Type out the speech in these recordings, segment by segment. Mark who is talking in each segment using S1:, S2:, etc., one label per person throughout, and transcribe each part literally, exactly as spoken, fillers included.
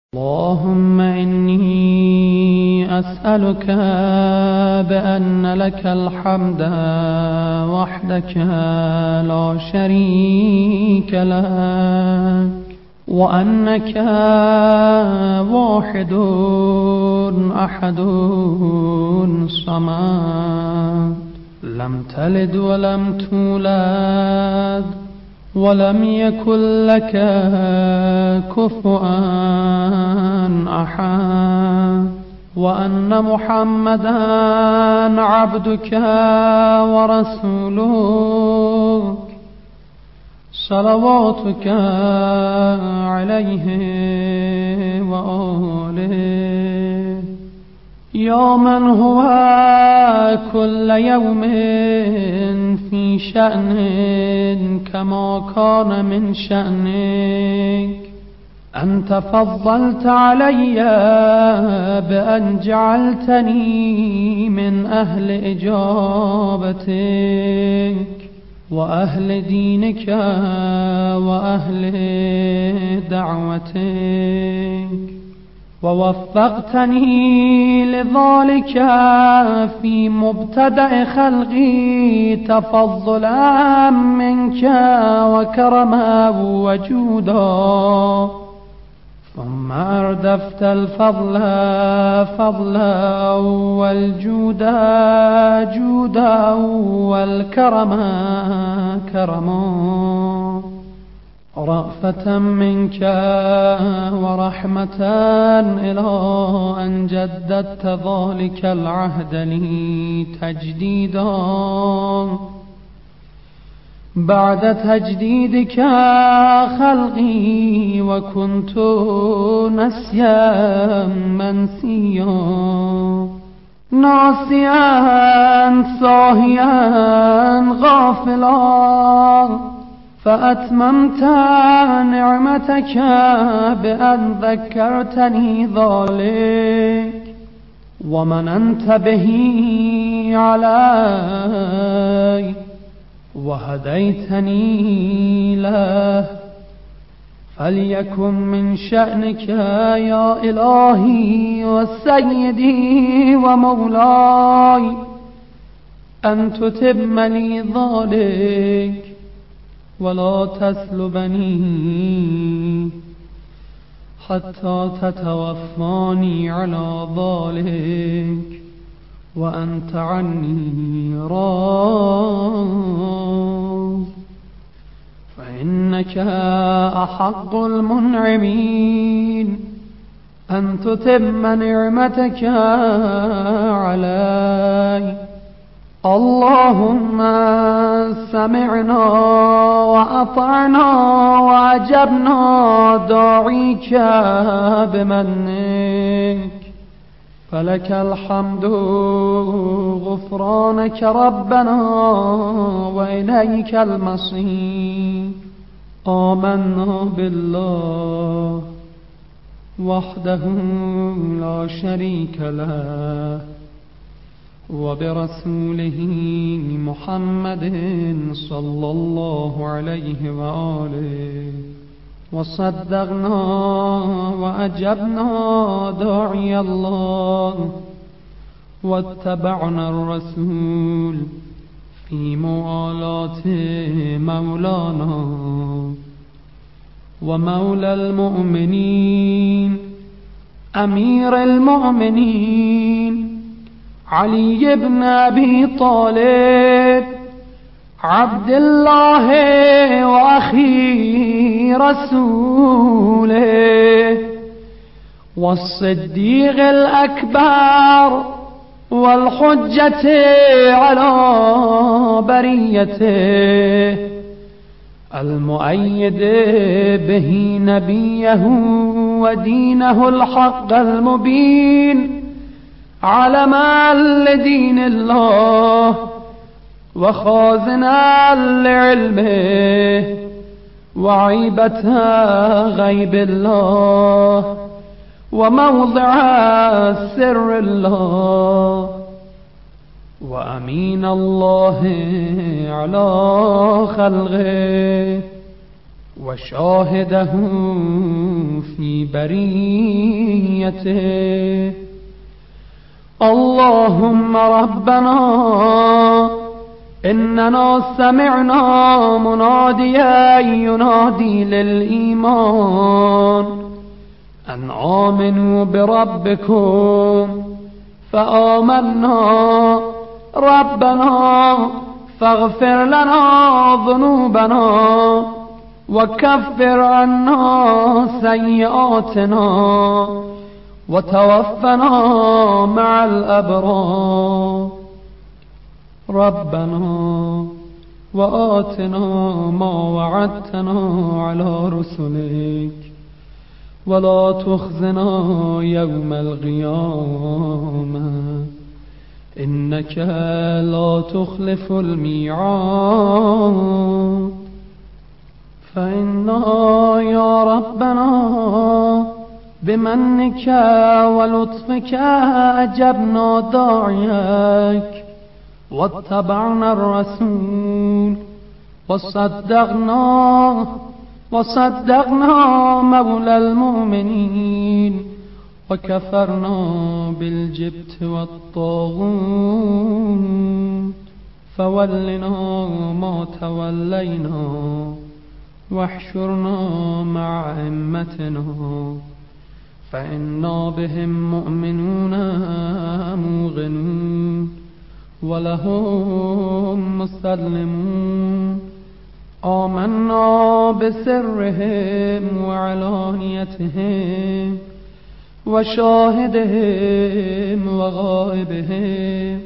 S1: اللهم إني أسألك بأن لك الحمد وحدك لا شريك لك، وأنك واحد أحد صمد، لم تلد ولم تولد ولم يكن لك كفوا أحد، وأن محمدا عبدك ورسولك صلواتك عليه وآله، يا من هو كل يوم في شأن كما كان من شأنك. أنت فضلت علي بأن جعلتني من أهل إجابتك وأهل دينك وأهل دعوتك، ووفقتني لذلك في مبتدأ خلقي تفضلا منك وكرما وجودا، ثم أردفت الفضل فضلا والجود جودا والكرم كرما، رأفة منك ورحمة إلى أن جددت ذلك العهد لي تجديدا بعد تجديدك خلقي، وكنت نسيا منسيا ناسيا صاهيا غافلا، فأتممت نعمتك بأن ذكرتني ذلك ومننت به علي وهديتني له، فليكن من شأنك يا إلهي وسيدي ومولاي أن تتم لي ذلك ولا تسلبني حتى تتوفاني على ذلك وأنت عني راض، فإنك أحق المنعمين أن تتم نعمتك علي. اللهم سمعنا وأطعنا وأجبنا داعيك بمنك، فلك الحمد غفرانك ربنا وإليك المصير. آمنا بالله وحده لا شريك له وبرسوله محمد صلى الله عليه وآله، وصدقنا وأجبنا داعي الله، واتبعنا الرسول في موالاة مولانا ومولى المؤمنين أمير المؤمنين علي بن أبي طالب عبد الله وأخي رسوله، والصديق الأكبر والحجة على بريته، المؤيد به نبيه ودينه الحق المبين، علما لدين الله وخازنا لعلمه وعيبة غيب الله وموضع سر الله، وأمين الله على خلقه وشاهده في بريته. اللهم ربنا إننا سمعنا مناديا ينادي للإيمان أن آمنوا بربكم فآمنا. ربنا فاغفر لنا ذنوبنا وكفر عنا سيئاتنا وتوفنا مع الأبرار. ربنا وآتنا ما وعدتنا على رسلك ولا تخزنا يوم القيامة إنك لا تخلف الميعاد. فإنا يا ربنا بمنك ولطفك أجبنا داعيك واتبعنا الرسول وصدقنا وصدقنا مولى المؤمنين وكفرنا بالجبت والطاغوت. فولنا ما تولينا واحشرنا مع أئمتنا فإنا بهم مؤمنون موقنون ولهم مسلمون. آمنا بسرهم وعلانيتهم وشاهدهم وغائبهم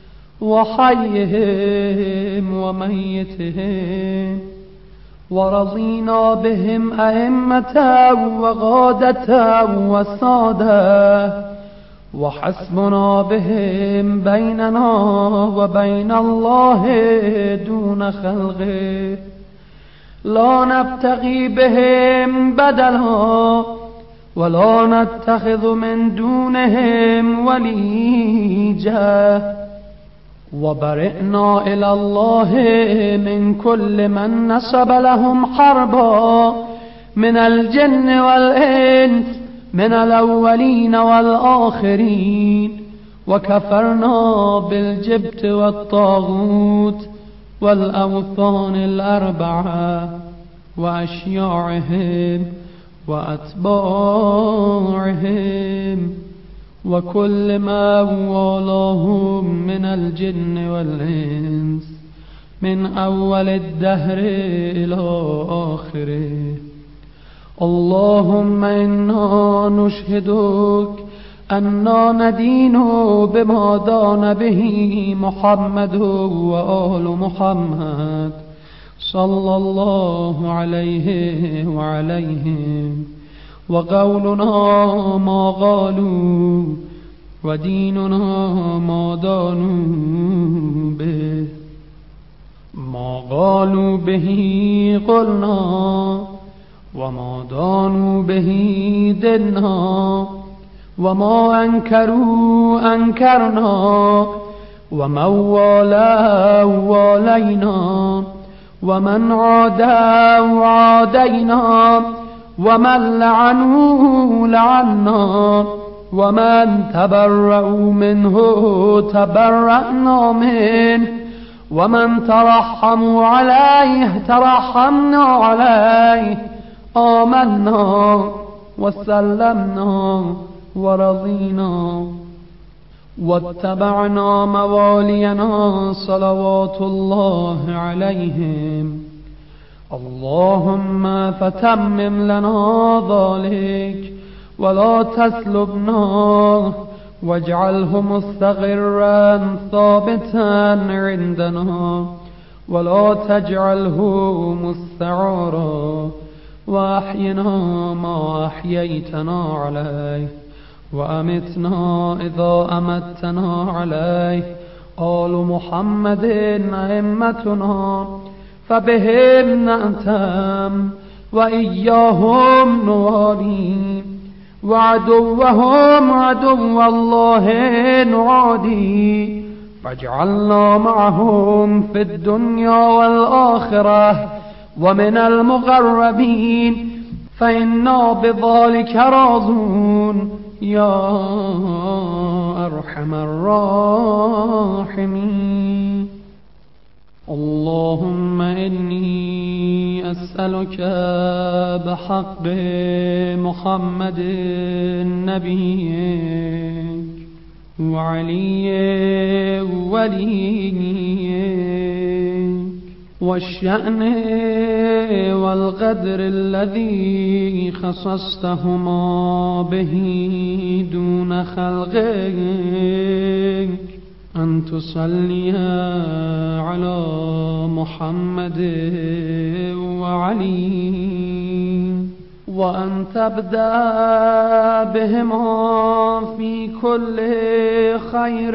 S1: وحيهم وميتهم ورضينا بهم أئمة وقادة وسادة وحسبنا بهم بيننا وبين الله دون خلقه لا نبتغي بهم بدلا ولا نتخذ من دونهم وليجا. وبرئنا إلى الله من كل من نسب لهم حربا من الجن والإنس من الأولين والآخرين. وكفرنا بالجبت والطاغوت والأوثان الأربعة وأشياعهم وأتباعهم وكل ما والاهم من الجن والإنس من أول الدهر إلى آخره. اللهم إنا نشهدك أننا ندين بما دان به محمد وآل محمد صلى الله عليه وعليهم وقولنا ما قالوا وديننا ما دانوا به. ما قالوا به قلنا وما دانوا به دنا وما أنكروا أنكرنا ومن والاه والينا ومن عاداه عادينا ومن لعنوه لعنا ومن تبرأوا منه تبرأنا منه ومن ترحموا عليه ترحمنا عليه. آمنا وسلمنا ورضينا واتبعنا موالينا صلوات الله عليهم. اللهم فتمم لنا ذلك ولا تسلبنا واجعله مستقرا ثابتا عندنا ولا تجعله مستعارا. وأحينا ما أحييتنا عليه وأمتنا إذا أمتنا عليه. آل محمد أئمتنا فبهم نأتم وإياهم نوالي وعدوهم عدو الله نعادي. فاجعلنا معهم في الدنيا والآخرة ومن المقربين فإنا بذلك راضون يا أرحم الراحمين. اللهم إني أسألك بحق محمد نبيك وعلي وليك والشأن والقدر الذي خصصتهما به دون خلقك أن تصلي على محمد وعلي وأن تبدأ بهما في كل خير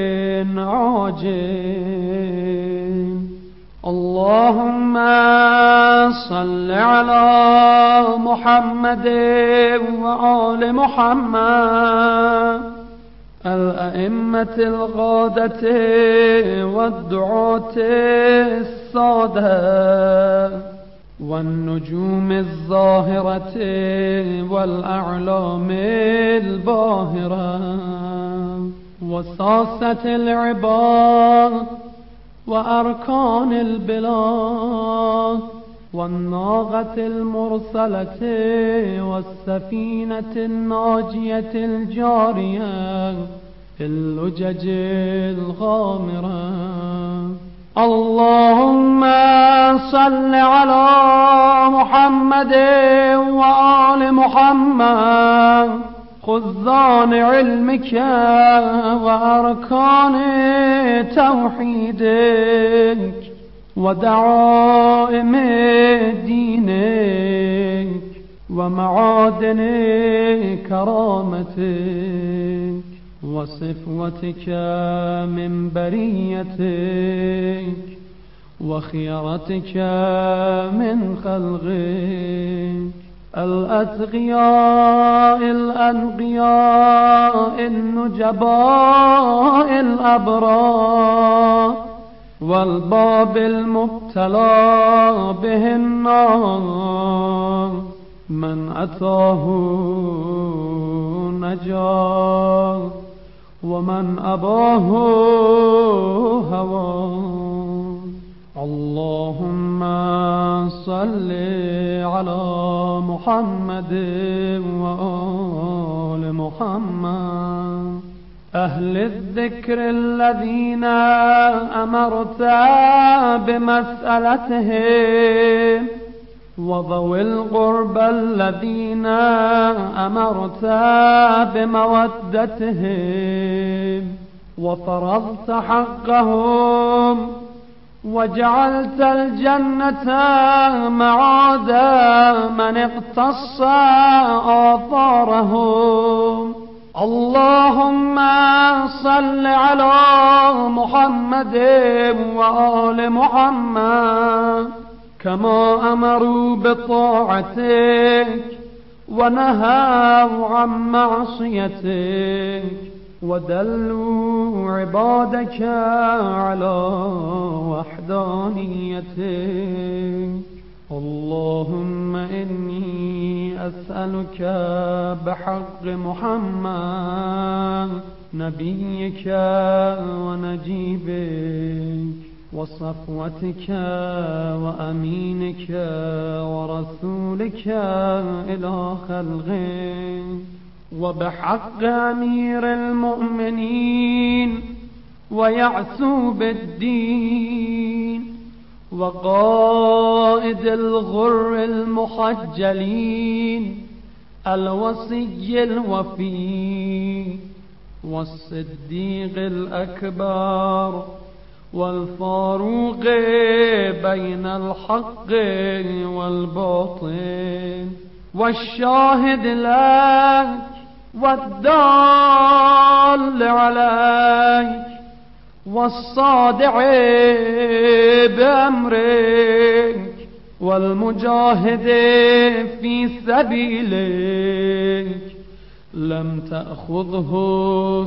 S1: عاجل. اللهم صل على محمد وآل محمد الأئمة الغادة والدعاة السادة والنجوم الظاهرة والأعلام الباهرة وساسة العباد وأركان البلاد والناقة المرسلة والسفينة الناجية الجارية في اللجج الغامرة. اللهم صل على محمد وآل محمد خزان علمك وأركان توحيدك ودعائم دينك ومعادن كرامتك وصفوتك من بريتك وخيرتك من خلقك الأتقياء الأنقياء النجباء الأبرار والباب المبتلى به النار من أتاه نجا ومن أباه هوى. اللهم صل على محمد وآل محمد أهل الذكر الذين أمرت بمسألتهم وذوي القربى الذين أمرت بمودتهم وفرضت حقهم وجعلت الجنة معاد من اقتص آثارهم. اللهم صل على محمد وآل محمد كما أمروا بطاعتك ونهوا عن معصيتك ودلوا عبادك على وحدانيتك. اللهم إني أسألك بحق محمد نبيك ونجيبك وصفوتك وأمينك ورسولك إلى خلقك وبحق أمير المؤمنين ويعسوب الدين وقائد الغر المحجلين الوصي الوفي والصديق الأكبر والفاروق بين الحق والباطل والشاهد لك والدال عليك والصادع بأمرك والمجاهد في سبيلك لم تأخذه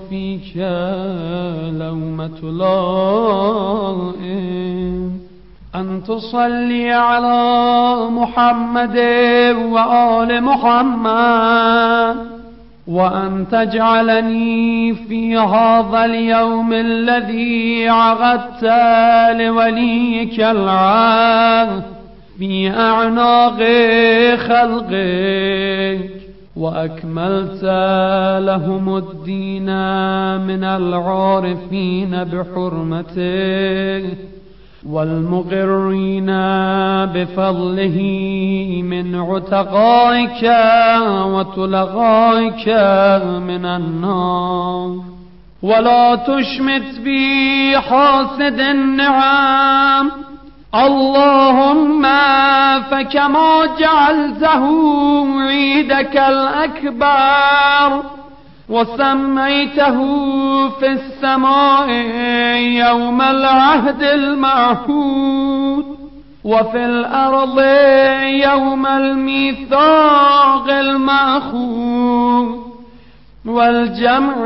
S1: فيك لومة لائم. أن تصلي على محمد وآل محمد، وأن تجعلني في هذا اليوم الذي عقدت لوليك العهد في أعناق خلقك، وأكملت لهم الدين من العارفين بحرمته والمقرين بفضله من عتقائك وطلقائك من النار. ولا تشمت بي حاسد النعم، اللهم فكما جعلته عيدك الأكبر وسميته في السماء يوم العهد المعهود، وفي الأرض يوم الميثاق المأخوذ والجمع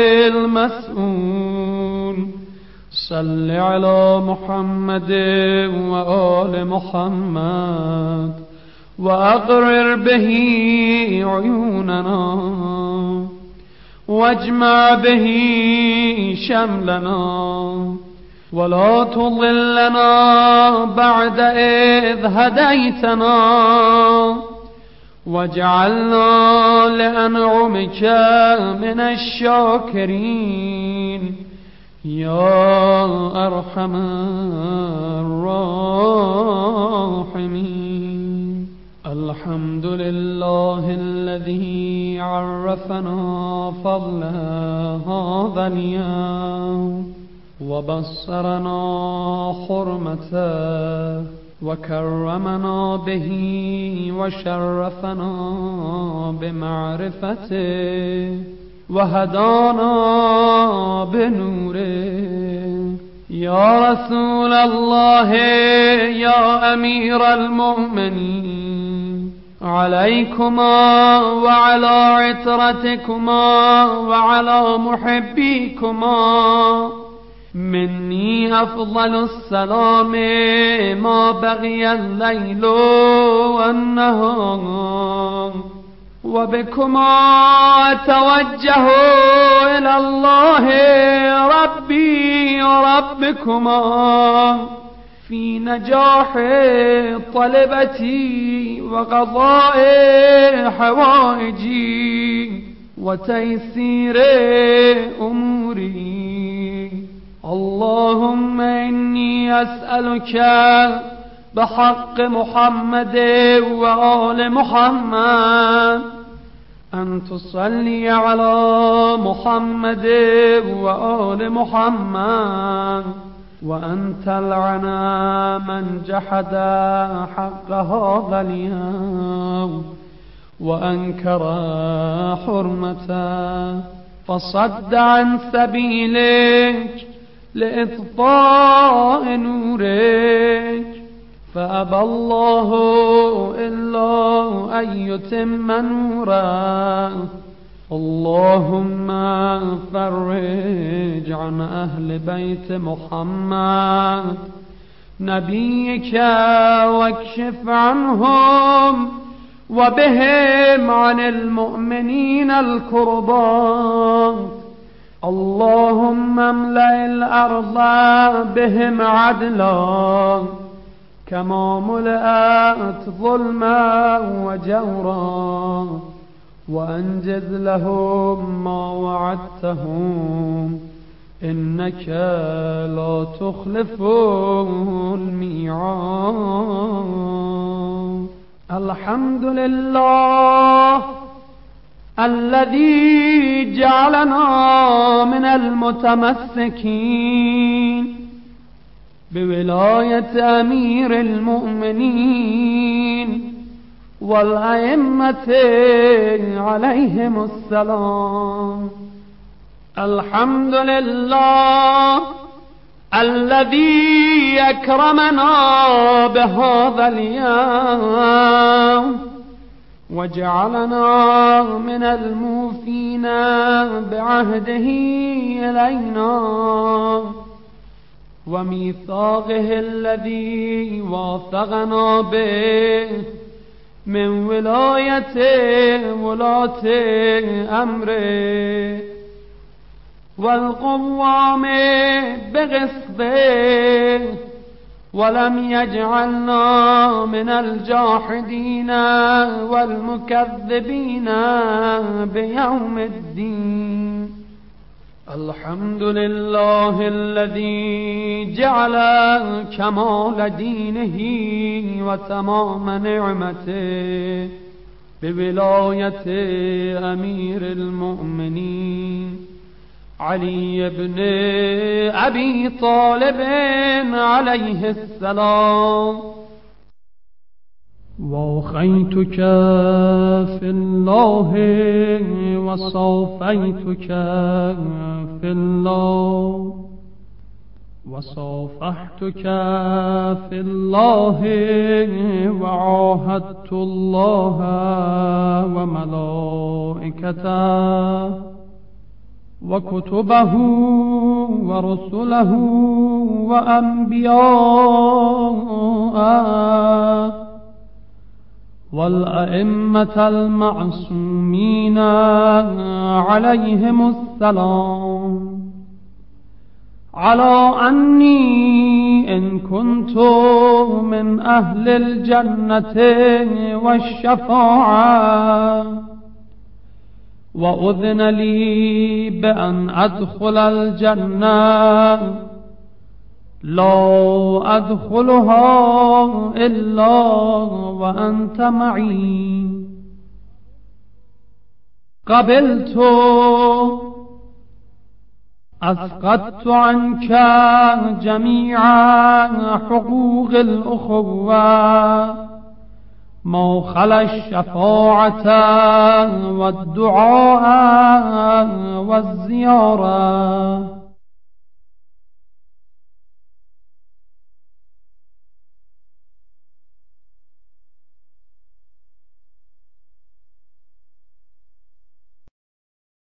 S1: المسؤول، صل على محمد وآل محمد وأقرر به عيوننا واجمع به شملنا، ولا تضلنا بعد إذ هديتنا، واجعلنا لأنعمك من الشاكرين يا أرحم الراحمين. الحمد لله الذي عرفنا فضل هذا اليوم وبصرنا حرمته وكرمنا به وشرفنا بمعرفته وهدانا بنوره. يا رسول الله يا أمير المؤمنين، عليكما وعلى عترتكما وعلى محبيكما مني أفضل السلام ما بقي الليل والنهار، وبكما أتوجه إلى الله ربي وربكما في نجاح طلبتي وقضاء حوائجي وتيسير أموري. اللهم إني أسألك بحق محمد وآل محمد أن تصلي على محمد وآل محمد، وأن تلعن من جحد حق هذا اليوم وأنكر حرمته فصد عن سبيلك لإطفاء نورك، فأبى الله إلا أن يتم نوره. اللهم فرج عن أهل بيت محمد نبيك واكشف عنهم وبهم عن المؤمنين الكربات. اللهم املأ الأرض بهم عدلا كما ملأت ظلما وجورا، وأنجز لهم ما وعدتهم إنك لا تخلف الميعاد. الحمد لله الذي جعلنا من المتمسكين بولاية أمير المؤمنين والأئمة عليهم السلام. الحمد لله الذي أكرمنا بهذا اليوم وجعلنا من الموفين بعهده إلينا، وميثاقه الذي واثقنا به من ولاية ولاة أمره والقوام بقسطه ولم يجعلنا من الجاحدين والمكذبين بيوم الدين. الحمد لله الذي جعل كمال دينه وتمام نعمته بولاية أمير المؤمنين علي بن أبي طالب عليه السلام. واخيتك في الله وصافيتك في الله وصافحتك في الله وعاهدت الله وملائكته وكتبه ورسله وأنبياءه والأئمة المعصومين عليهم السلام على أني إن كنت من أهل الجنة والشفاعة وأذن لي بأن أدخل الجنة لا أدخلها إلا وأنت معي. قبلت أسقطت عنك جميع حقوق الأخوة ما خلا الشفاعة والدعاء والزيارة